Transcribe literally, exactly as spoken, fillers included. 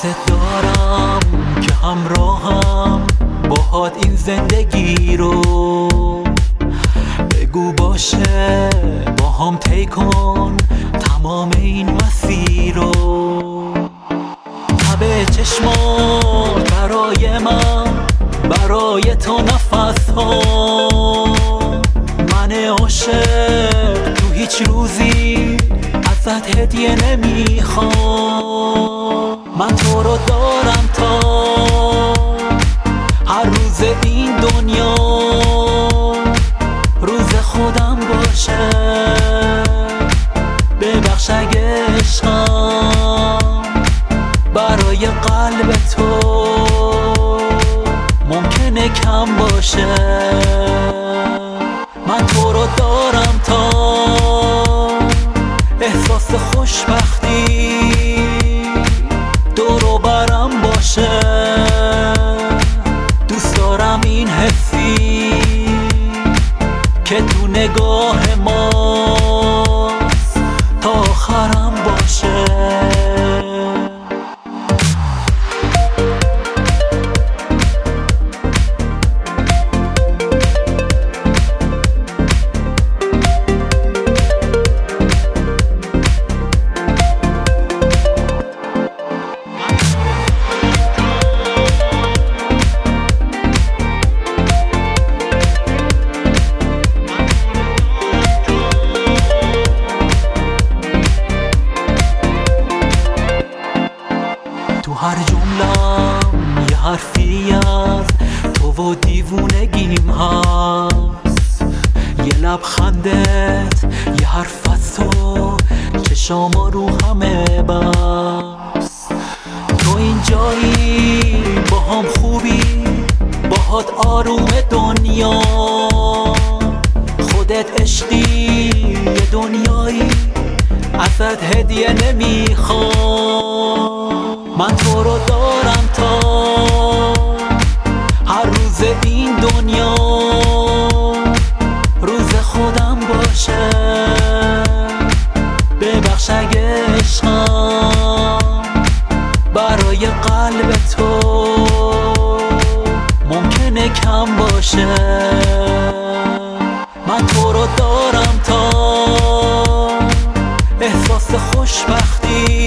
دوست دارم که همراهم باهات این زندگی رو بگو باشه، با هم طی کن تمام این مسیر رو. تب چشمات برای من، برای تو نفس ها، من عاشق تو هیچ روزی ازت هدیه نمیخوام. من تو رو دارم تا هر روز این دنیا روز خودم باشه. ببخش اگه عشقم برای قلب تو ممکنه کم باشه. من تو رو دارم تا احساس خوشبختی دور و برم باشه. دوست دارم این حسی که تو نگاه ماست تا آخرم باشه. تو هر جملم یه حرفی از تو و دیوونگیم هست، یه لبخندت یه حرف از تو چشاما رو همه بس. تو اینجایی با هم خوبی، باهات آروم دنیا، خودت عشقی یه دنیایی ازت هدیه نمیخوام. من تو رو دارم تا هر روز این دنیا روز خودم باشه. ببخش اگه عشقم برای قلب تو ممکنه کم باشه. من تو رو دارم تا احساس خوشبختی